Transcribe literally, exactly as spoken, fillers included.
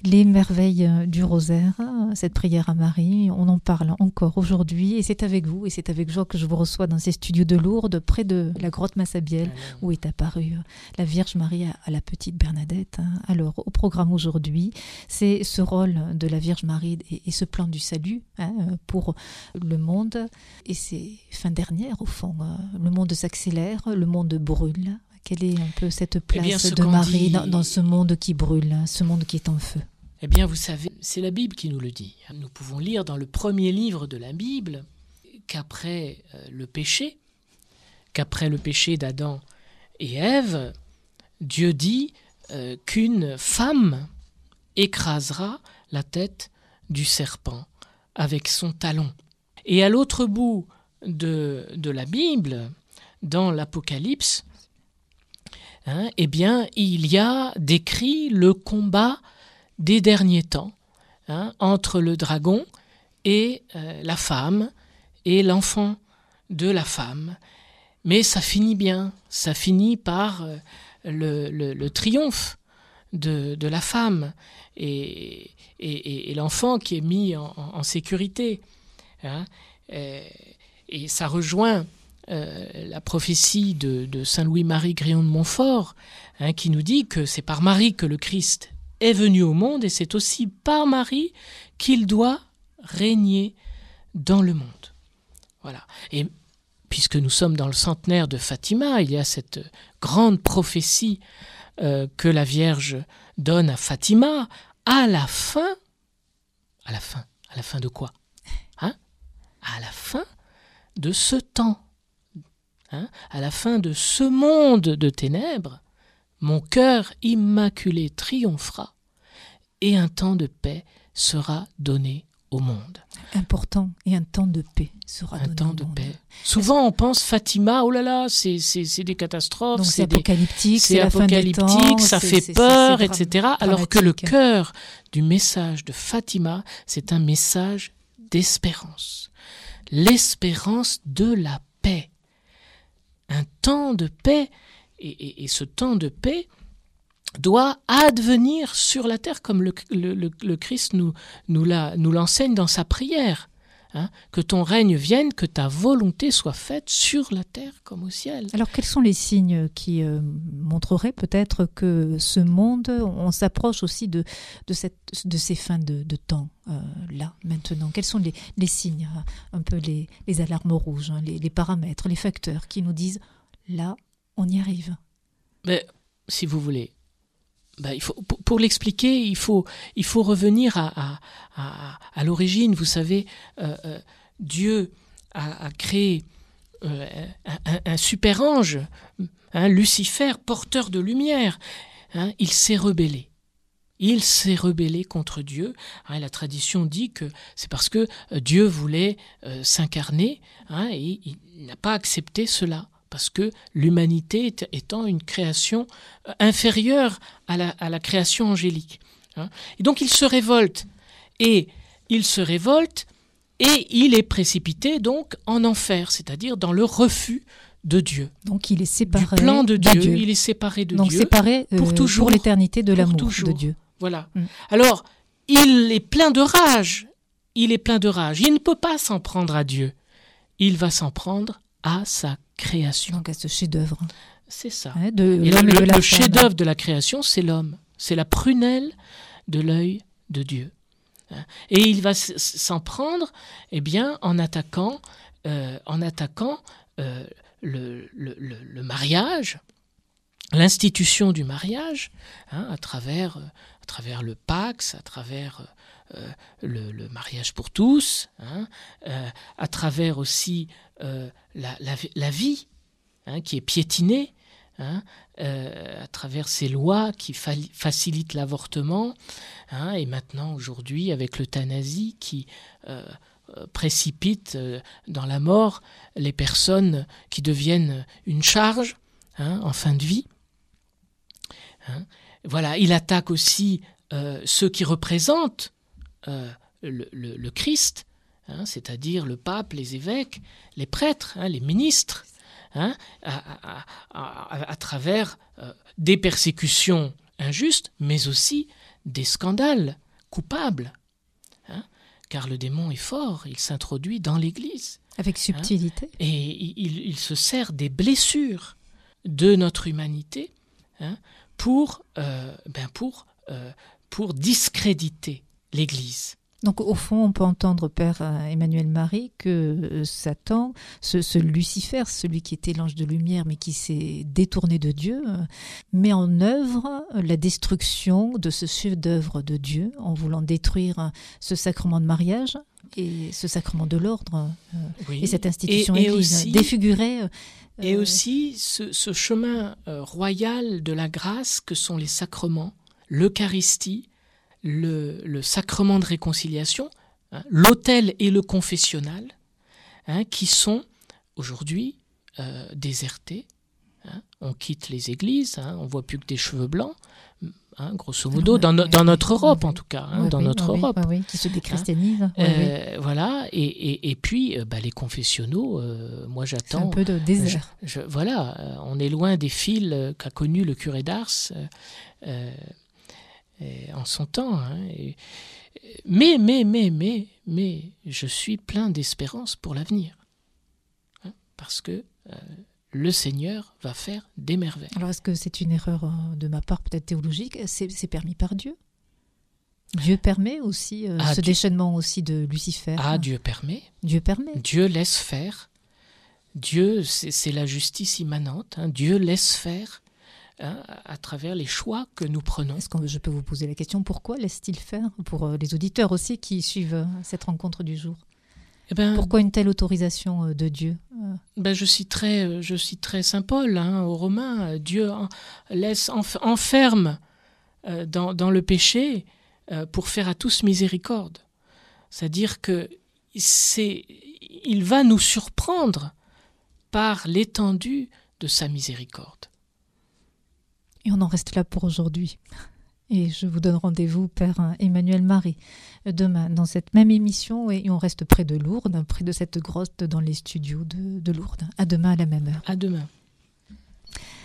Les merveilles du rosaire, cette prière à Marie, on en parle encore aujourd'hui et c'est avec vous et c'est avec joie que je vous reçois dans ces studios de Lourdes, près de la grotte Massabielle, où est apparue la Vierge Marie à la petite Bernadette. Alors, au programme aujourd'hui, c'est ce rôle de la Vierge Marie et ce plan du salut hein, pour le monde. Et c'est fin dernière, au fond. Le monde s'accélère, le monde brûle. Quelle est un peu cette place eh bien, de Marie dit... dans, dans ce monde qui brûle, ce monde qui est en feu? Eh bien, vous savez, c'est la Bible qui nous le dit. Nous pouvons lire dans le premier livre de la Bible qu'après euh, le péché, qu'après le péché d'Adam et Ève, Dieu dit euh, qu'une femme écrasera la tête du serpent avec son talon. Et à l'autre bout de, de la Bible, dans l'Apocalypse, Hein, eh bien, il y a décrit le combat des derniers temps hein, entre le dragon et euh, la femme et l'enfant de la femme. Mais ça finit bien, ça finit par euh, le, le, le triomphe de, de la femme et, et, et l'enfant qui est mis en, en sécurité. Hein, et, et ça rejoint Euh, la prophétie de, de saint Louis-Marie Grillon de Montfort, hein, qui nous dit que c'est par Marie que le Christ est venu au monde et c'est aussi par Marie qu'il doit régner dans le monde. Voilà. Et puisque nous sommes dans le centenaire de Fatima, il y a cette grande prophétie euh, que la Vierge donne à Fatima à la fin, à la fin, à la fin de quoi hein À la fin de ce temps. Hein, à la fin de ce monde de ténèbres, mon cœur immaculé triomphera et un temps de paix sera donné au monde. Important, et un temps de paix sera un donné temps au de monde. Paix. Souvent on pense Fatima, oh là là, c'est, c'est, c'est des catastrophes, donc c'est, c'est apocalyptique, c'est, c'est la fin des temps, ça c'est, fait c'est, peur, c'est, c'est et cetera. Alors que le dramatique. cœur du message de Fatima, c'est un message d'espérance. L'espérance de la paix. Un temps de paix, et, et, et ce temps de paix doit advenir sur la terre, comme le, le, le, le Christ nous, nous, la, nous l'enseigne dans sa prière. Hein, que ton règne vienne, que ta volonté soit faite sur la terre comme au ciel. Alors quels sont les signes qui euh, montreraient peut-être que ce monde, on s'approche aussi de, de, cette, de ces fins de, de temps, euh, là, maintenant? Quels sont les, les signes, un peu les, les alarmes rouges, hein, les, les paramètres, les facteurs qui nous disent, là, on y arrive? Mais, si vous voulez, ben, il faut, pour, pour l'expliquer, il faut, il faut revenir à, à, à, à l'origine. Vous savez, euh, euh, Dieu a, a créé euh, un, un super ange, hein, Lucifer, porteur de lumière. Hein, il s'est rebellé. Il s'est rebellé contre Dieu. Hein, la tradition dit que c'est parce que Dieu voulait euh, s'incarner hein, et il n'a pas accepté cela. Parce que l'humanité étant une création inférieure à la, à la création angélique. Hein. Et donc il se révolte, et il se révolte, et il est précipité donc en enfer, c'est-à-dire dans le refus de Dieu. Donc il est séparé du plan de Dieu, de Dieu. Il est séparé de donc Dieu. Donc séparé euh, pour toujours, pour l'éternité de l'amour toujours. de Dieu. Voilà. Mm. Alors, il est plein de rage. Il est plein de rage. Il ne peut pas s'en prendre à Dieu. Il va s'en prendre à sa création. Donc à ce chef-d'œuvre. C'est ça. Hein, de et l'homme le, et de le, la le femme. chef-d'œuvre de la création, c'est l'homme. C'est la prunelle de l'œil de Dieu. Et il va s'en prendre, eh bien, en attaquant, euh, en attaquant euh, le, le, le, le mariage, l'institution du mariage, hein, à travers, à travers le Pax, à travers euh, le, le mariage pour tous, hein, euh, à travers aussi euh, la, la, la vie hein, qui est piétinée, hein, euh, à travers ces lois qui fa- facilitent l'avortement, hein, et maintenant aujourd'hui avec l'euthanasie qui euh, précipite euh, dans la mort les personnes qui deviennent une charge hein, en fin de vie. Hein. Voilà, il attaque aussi euh, ceux qui représentent euh, le, le, le Christ, hein, c'est-à-dire le pape, les évêques, les prêtres, hein, les ministres, hein, à, à, à, à, à travers euh, des persécutions injustes, mais aussi des scandales coupables, hein, car le démon est fort, il s'introduit dans l'Église. Avec subtilité. Hein, et il, il se sert des blessures de notre humanité, hein, pour, euh, ben pour, euh, pour discréditer l'Église. Donc au fond, on peut entendre, Père Emmanuel Marie, que Satan, ce, ce Lucifer, celui qui était l'ange de lumière mais qui s'est détourné de Dieu, met en œuvre la destruction de ce chef-d'œuvre de Dieu en voulant détruire ce sacrement de mariage et ce sacrement de l'ordre, oui. et cette institution et, et église aussi, défigurée. Euh, et aussi ce, ce chemin euh, royal de la grâce que sont les sacrements, l'Eucharistie, Le, le sacrement de réconciliation, hein, l'autel et le confessionnal, hein, qui sont aujourd'hui euh, désertés. Hein. On quitte les églises, hein, on ne voit plus que des cheveux blancs, hein, grosso modo, oui, dans, no, dans notre Europe oui, en tout cas, hein, oui, dans oui, notre oui, Europe. Oui, oui, qui se déchristianise. Hein. Oui, euh, oui. Voilà, et, et, et puis euh, bah, les confessionnaux, euh, moi j'attends... C'est un peu de désert. Je, je, voilà, euh, on est loin des fils euh, qu'a connus le curé d'Ars, euh, euh, Et en son temps. Hein, et, mais, mais, mais, mais, mais, je suis plein d'espérance pour l'avenir. Hein, parce que euh, le Seigneur va faire des merveilles. Alors, est-ce que c'est une erreur de ma part, peut-être théologique ? C'est, c'est permis par Dieu ? Dieu permet aussi euh, ah, ce Dieu... déchaînement aussi de Lucifer. Ah, hein. Dieu permet. Dieu permet. Dieu laisse faire. Dieu, c'est, c'est la justice immanente. Hein. Dieu laisse faire. Hein, à travers les choix que nous prenons. Est-ce que je peux vous poser la question, pourquoi laisse-t-il faire, pour les auditeurs aussi qui suivent cette rencontre du jour ? Eh ben, pourquoi une telle autorisation de Dieu ? ben je citerai, je citerai saint Paul hein, aux Romains. Dieu laisse enf- enferme euh, dans, dans le péché euh, pour faire à tous miséricorde. C'est-à-dire que c'est, il va nous surprendre par l'étendue de sa miséricorde. Et on en reste là pour aujourd'hui. Et je vous donne rendez-vous, Père Emmanuel Marie, demain dans cette même émission. Et on reste près de Lourdes, près de cette grotte dans les studios de, de Lourdes. À demain à la même heure. À demain.